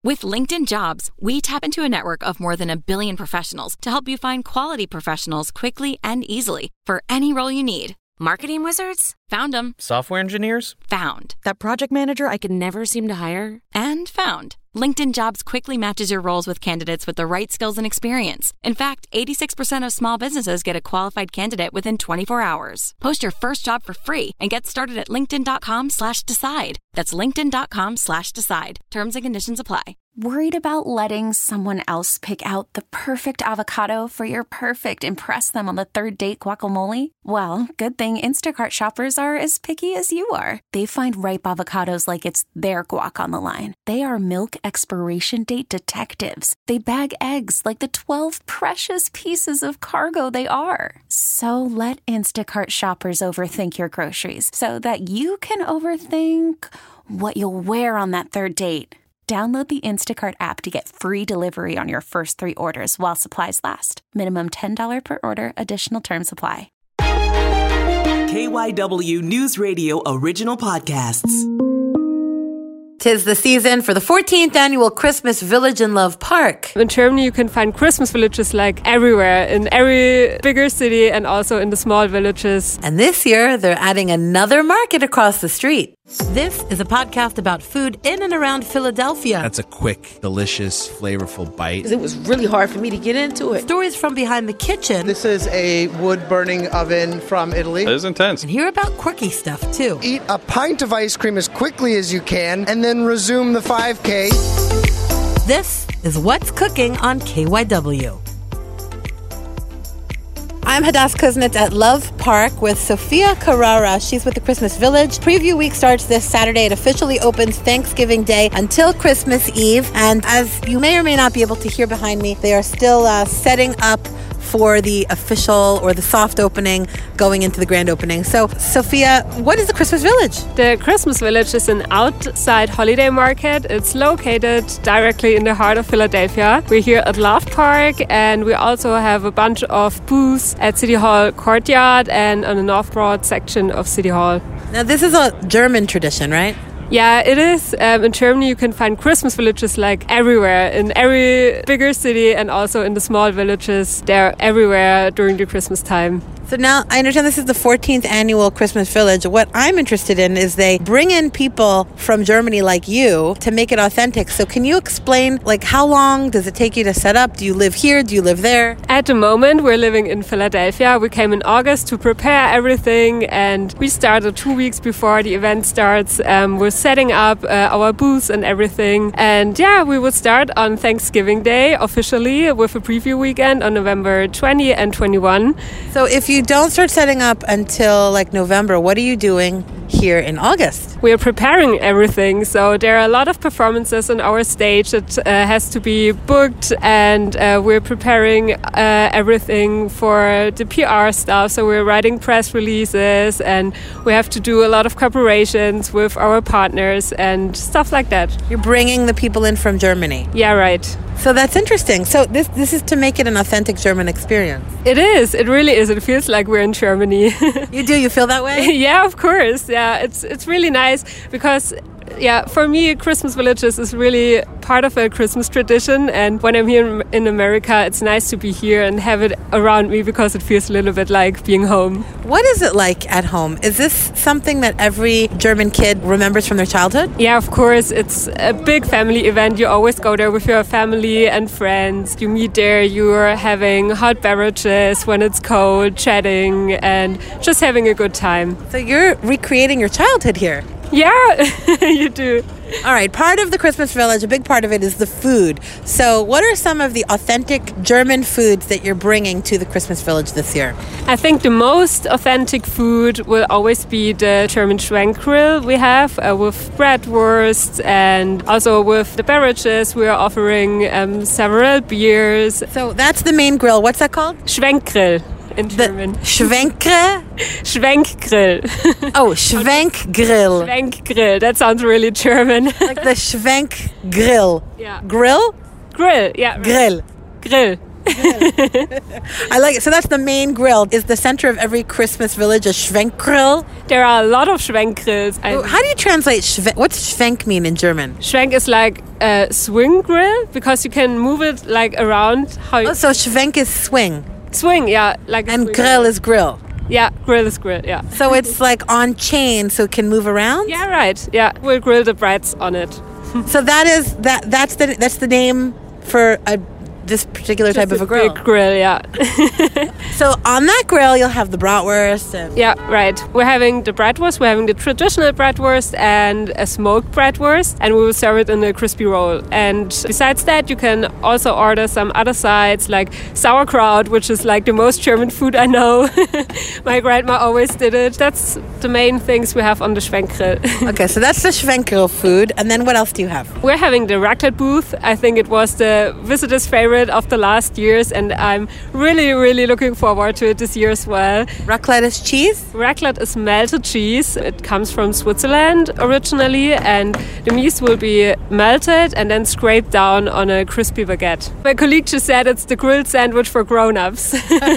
With LinkedIn Jobs, we tap into a network of more than 1 billion professionals to help you find quality professionals quickly and easily for any role you need. Marketing wizards? Found them. Software engineers? Found. That project manager I could never seem to hire? And found. LinkedIn Jobs quickly matches your roles with candidates with the right skills and experience. In fact, 86% of small businesses get a qualified candidate within 24 hours. Post your first job for free and get started at linkedin.com/decide. That's linkedin.com/decide. Terms and conditions apply. Worried about letting someone else pick out the perfect avocado for your perfect impress them on the third date guacamole? Well, good thing Instacart shoppers are as picky as you are. They find ripe avocados like it's their guac on the line. They are milk expiration date detectives. They bag eggs like the 12 precious pieces of cargo they are. So let Instacart shoppers overthink your groceries so that you can overthink what you'll wear on that third date. Download the Instacart app to get free delivery on your first 3 orders while supplies last. Minimum $10 per order. Additional terms apply. KYW News Radio original podcasts. 'Tis the season for the 14th annual Christmas Village in Love Park. In Germany, you can find Christmas villages like everywhere, in every bigger city and also in the small villages. And this year, they're adding another market across the street. This is a podcast about food in and around Philadelphia. That's a quick, delicious, flavorful bite. It was really hard for me to get into it. Stories from behind the kitchen. This is a wood-burning oven from Italy. It is intense. And hear about quirky stuff, too. Eat a pint of ice cream as quickly as you can, and then resume the 5K. This is What's Cooking on KYW. I'm Hadass Kuznets at Love Park with Sofia Carrara. She's with the Christmas Village. Preview week starts this Saturday. It officially opens Thanksgiving Day until Christmas Eve. And as you may or may not be able to hear behind me, they are still setting up for the official or the soft opening going into the grand opening. So, Sophia, what is the Christmas Village? The Christmas Village is an outside holiday market. It's located directly in the heart of Philadelphia. We're here at Love Park, and we also have a bunch of booths at City Hall Courtyard and on the North Broad section of City Hall. Now, this is a German tradition, right? Yeah, it is. In Germany, you can find Christmas villages like everywhere, in every bigger city and also in the small villages. They're everywhere during the Christmas time. So now I understand this is the 14th annual Christmas Village. What I'm interested in is they bring in people from Germany like you to make it authentic. So can you explain, like, how long does it take you to set up? Do you live here? Do you live there? At the moment, we're living in Philadelphia. We came in August to prepare everything, and we started 2 weeks before the event starts. We're setting up our booths and everything. And yeah, we will start on Thanksgiving Day officially with a preview weekend on November 20 and 21. So if you don't start setting up until like November, what are you doing here in August? We are preparing everything. So there are a lot of performances on our stage that has to be booked, and we're preparing everything for the PR stuff. So we're writing press releases, and we have to do a lot of collaborations with our partners and stuff like that. You're bringing the people in from Germany. Yeah, right. So that's interesting. So this is to make it an authentic German experience. It is. It really is. It feels like we're in Germany. You do? You feel that way? Yeah, of course. Yeah, it's really nice because, yeah, for me, Christmas villages is really part of a Christmas tradition. And when I'm here in America, it's nice to be here and have it around me because it feels a little bit like being home. What is it like at home? Is this something that every German kid remembers from their childhood? Yeah, of course. It's a big family event. You always go there with your family and friends. You meet there, you're having hot beverages when it's cold, chatting, and just having a good time. So you're recreating your childhood here? Yeah, you do. All right, part of the Christmas Village, a big part of it is the food. So what are some of the authentic German foods that you're bringing to the Christmas Village this year? I think the most authentic food will always be the German Schwenkgrill we have with bratwurst, and also with the beverages we're offering several beers. So that's the main grill. What's that called? Schwenkgrill. In German. Schwenkgrill? Schwenkgrill. Oh, Schwenkgrill. Schwenkgrill. That sounds really German. Like the Schwenkgrill. Yeah. Grill? Grill, yeah. Grill. Grill. I like it. So that's the main grill. Is the center of every Christmas village a Schwenk grill? There are a lot of Schwenk grills. How do you translate Schwenk? What's Schwenk mean in German? Schwenk is like a swing grill because you can move it like around. So Schwenk is swing. Swing, yeah. And grill is grill. Yeah, grill is grill, yeah. So it's like on chain so it can move around? Yeah, right. Yeah, we'll grill the breads on it. So that's the name for this particular type of a grill. Big grill, yeah. So on that grill, you'll have the bratwurst. Yeah, right. We're having the bratwurst. We're having the traditional bratwurst and a smoked bratwurst, and we will serve it in a crispy roll. And besides that, you can also order some other sides like sauerkraut, which is like the most German food I know. My grandma always did it. That's the main things we have on the Schwenk grill. Okay, so that's the Schwenk grill food. And then what else do you have? We're having the raclette booth. I think it was the visitors' favorite of the last years, and I'm really, really looking forward to it this year as well. Raclette is cheese? Raclette is melted cheese. It comes from Switzerland originally, and the meat will be melted and then scraped down on a crispy baguette. My colleague just said it's the grilled sandwich for grown-ups.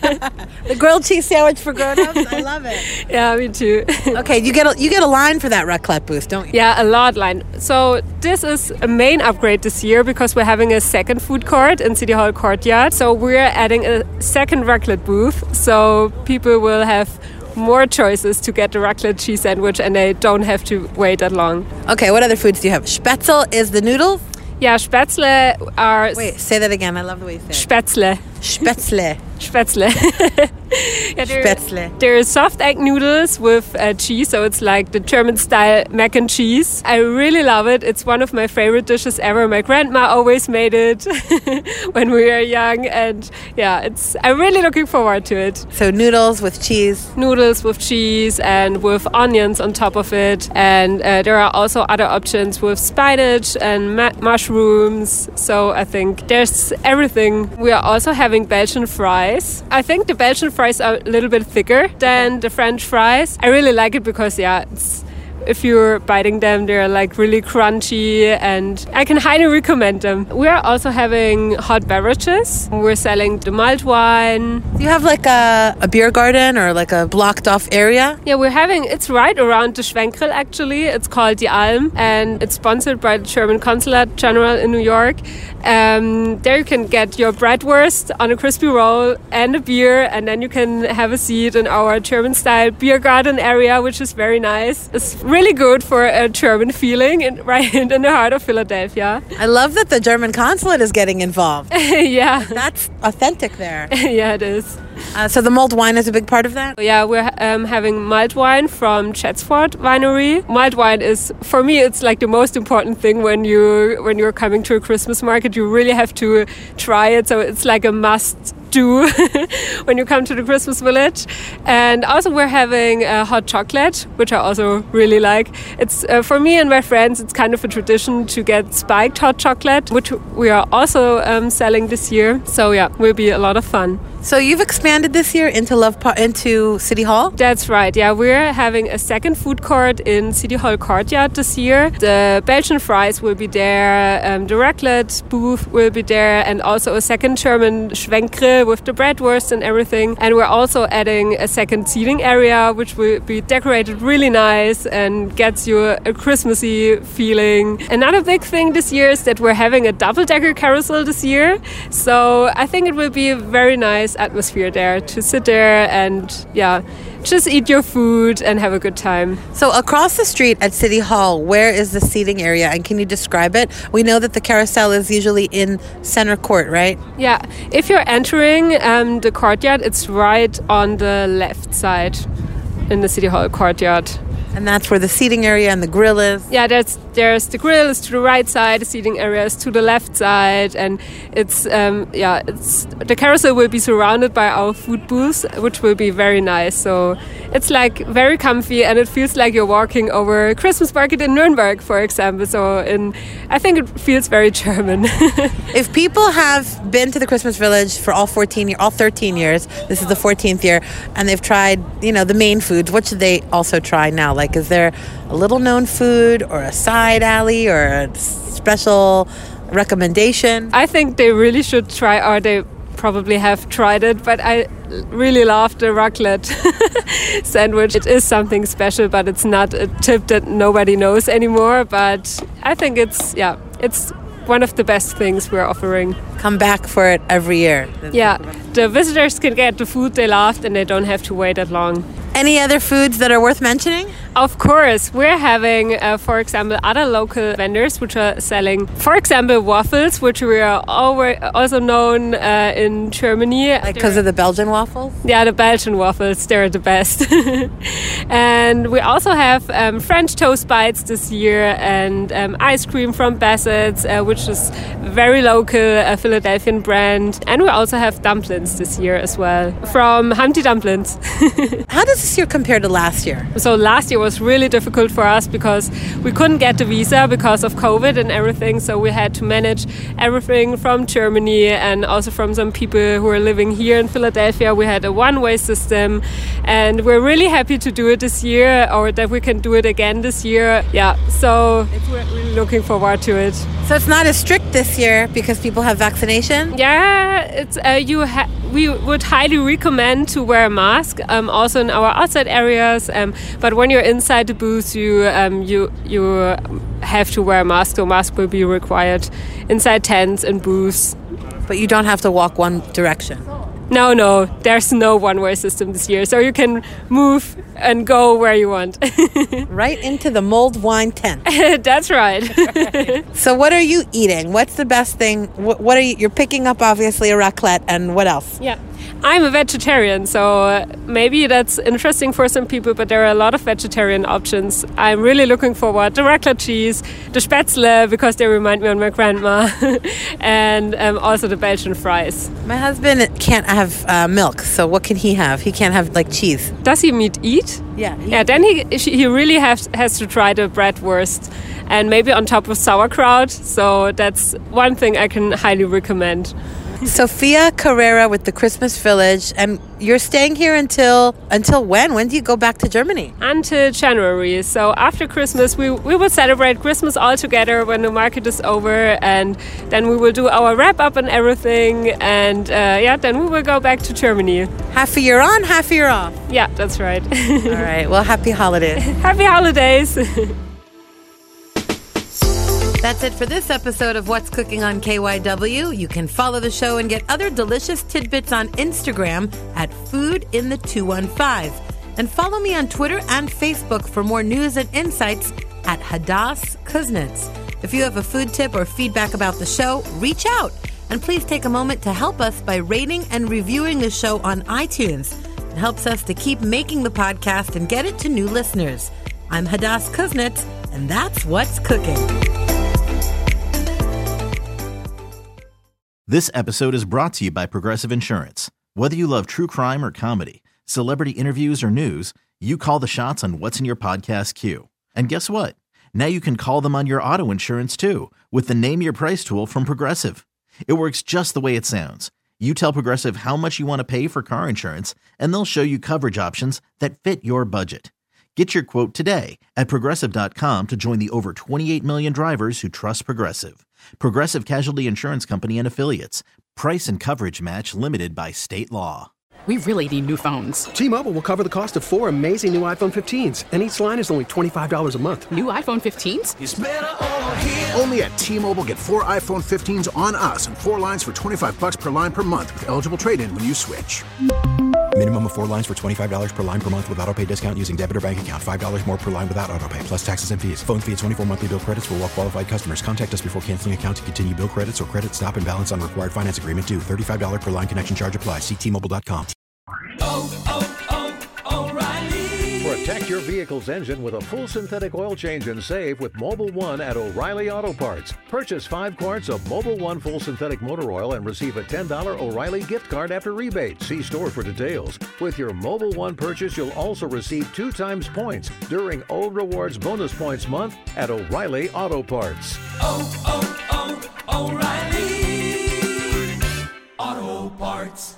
The grilled cheese sandwich for grown-ups? I love it. Yeah, me too. Okay, you get a line for that raclette booth, don't you? Yeah, a lot line. So this is a main upgrade this year because we're having a second food court in City Hall courtyard. So we're adding a second raclette booth, so people will have more choices to get the raclette cheese sandwich and they don't have to wait that long. Okay, what other foods do you have? Spätzle is the noodles? Yeah, Spätzle are... Wait, say that again. I love the way you say it. Spätzle. Spätzle. Spätzle. Yeah, Spätzle. There are soft egg noodles with cheese, so it's like the German style mac and cheese. I really love it. It's one of my favorite dishes ever. My grandma always made it when we were young, and yeah, I'm really looking forward to it. So noodles with cheese. Noodles with cheese and with onions on top of it, and there are also other options with spinach and mushrooms. So I think there's everything. We are also having Belgian fries. I think the Belgian fries are a little bit thicker than the French fries. I really like it because, yeah, if you're biting them, they're like really crunchy, and I can highly recommend them. We are also having hot beverages. We're selling the mulled wine. Do you have like a beer garden or like a blocked off area? Yeah, it's right around the Schwenk grill actually. It's called Die Alm, and it's sponsored by the German Consulate General in New York. There you can get your bratwurst on a crispy roll and a beer, and then you can have a seat in our German style beer garden area, which is very nice. It's really good for a German feeling right in the heart of Philadelphia. I love that the German consulate is getting involved. Yeah. That's authentic there. Yeah, it is. So the mulled wine is a big part of that? Yeah, we're having mulled wine from Chatsford Winery. Mulled wine is, for me, it's like the most important thing when you're coming to a Christmas market. You really have to try it, so it's like a must do when you come to the Christmas village. And also we're having hot chocolate, which I also really like. It's for me and my friends, it's kind of a tradition to get spiked hot chocolate, which we are also selling this year. So yeah, will be a lot of fun. So you've expanded this year into City Hall? That's right. Yeah, we're having a second food court in City Hall courtyard this year. The Belgian fries will be there, the raclette booth will be there, and also a second German Schwenk grill with the bratwurst and everything. And we're also adding a second seating area, which will be decorated really nice and gets you a Christmassy feeling. Another big thing this year is that we're having a double-decker carousel this year. So I think it will be a very nice atmosphere there to sit there and just eat your food and have a good time. So across the street at City Hall, where is the seating area, and can you describe it? We know that the carousel is usually in center court, right? Yeah, if you're entering the courtyard, it's right on the left side in the City Hall courtyard. And that's where the seating area and the grill is? Yeah, there's the grill is to the right side, the seating area is to the left side, and it's the carousel will be surrounded by our food booths, which will be very nice. So it's like very comfy, and it feels like you're walking over a Christmas market in Nuremberg, for example. So I think it feels very German. If people have been to the Christmas Village for all 13 years, this is the 14th year, and they've tried, the main foods, what should they also try now? Like, is there a little known food or a side alley or a special recommendation? I think they really should try, or they probably have tried it, but I really love the raclette sandwich. It is something special, but it's not a tip that nobody knows anymore. But I think it's one of the best things we're offering. Come back for it every year. Yeah, the visitors can get the food they loved and they don't have to wait that long. Any other foods that are worth mentioning? Of course, we're having, for example, other local vendors which are selling, for example, waffles, which we are also known in Germany. Because of the Belgian waffles? Yeah, the Belgian waffles, they're the best. And we also have French toast bites this year and ice cream from Bassett's, which is a very local Philadelphian brand. And we also have dumplings this year as well from Humpty Dumplings. How does this year compare to last year? So last year was really difficult for us because we couldn't get the visa because of COVID and everything. So we had to manage everything from Germany and also from some people who are living here in Philadelphia. We had a one-way system and we're really happy to do it this year, or that we can do it again this year. Yeah, so we're really looking forward to it. So it's not as strict this year because people have vaccination? Yeah, it's we would highly recommend to wear a mask, also in our outside areas. But when you're inside the booth, you have to wear a mask. So mask will be required inside tents and booths. But you don't have to walk one direction? No, there's no one-way system this year. So you can move and go where you want. Right into the mulled wine tent. That's right. So what are you eating? What's the best thing? What are you're picking up, obviously, a raclette, and what else? Yeah. I'm a vegetarian, so maybe that's interesting for some people, but there are a lot of vegetarian options. I'm really looking forward to raclette cheese, the spätzle, because they remind me of my grandma, and also the Belgian fries. My husband can't have milk, so what can he have? He can't have, like, cheese. Does he eat? Yeah. Yeah, then he really has to try the bratwurst, and maybe on top of sauerkraut, so that's one thing I can highly recommend. Sofia Carrera with the Christmas Village, and you're staying here until when? When do you go back to Germany? Until January. So after Christmas, we will celebrate Christmas all together when the market is over, and then we will do our wrap up and everything, and then we will go back to Germany. Half a year on, half a year off. Yeah, that's right. All right. Well, happy holidays. Happy holidays. That's it for this episode of What's Cooking on KYW. You can follow the show and get other delicious tidbits on Instagram at foodinthe215. And follow me on Twitter and Facebook for more news and insights at Hadas Kuznets. If you have a food tip or feedback about the show, reach out. And please take a moment to help us by rating and reviewing the show on iTunes. It helps us to keep making the podcast and get it to new listeners. I'm Hadas Kuznets, and that's What's Cooking. This episode is brought to you by Progressive Insurance. Whether you love true crime or comedy, celebrity interviews or news, you call the shots on what's in your podcast queue. And guess what? Now you can call them on your auto insurance too with the Name Your Price tool from Progressive. It works just the way it sounds. You tell Progressive how much you want to pay for car insurance, and they'll show you coverage options that fit your budget. Get your quote today at Progressive.com to join the over 28 million drivers who trust Progressive. Progressive Casualty Insurance Company and Affiliates. Price and coverage match limited by state law. We really need new phones. T-Mobile will cover the cost of 4 amazing new iPhone 15s, and each line is only $25 a month. New iPhone 15s? It's better over here. Only at T-Mobile, get 4 iPhone 15s on us and 4 lines for $25 per line per month with eligible trade-in when you switch. Minimum of 4 lines for $25 per line per month with autopay discount using debit or bank account. $5 more per line without autopay, plus taxes and fees. Phone fee at 24 monthly bill credits for well-qualified customers. Contact us before canceling account to continue bill credits or credit stop and balance on required finance agreement due. $35 per line connection charge applies. See T-Mobile.com. O'Reilly. Protect your vehicle's engine with a full synthetic oil change and save with Mobil 1 at O'Reilly Auto Parts. Purchase 5 quarts of Mobil 1 full synthetic motor oil and receive a $10 O'Reilly gift card after rebate. See store for details. With your Mobil 1 purchase, you'll also receive 2 times points during O Rewards Bonus Points Month at O'Reilly Auto Parts. O'Reilly Auto Parts.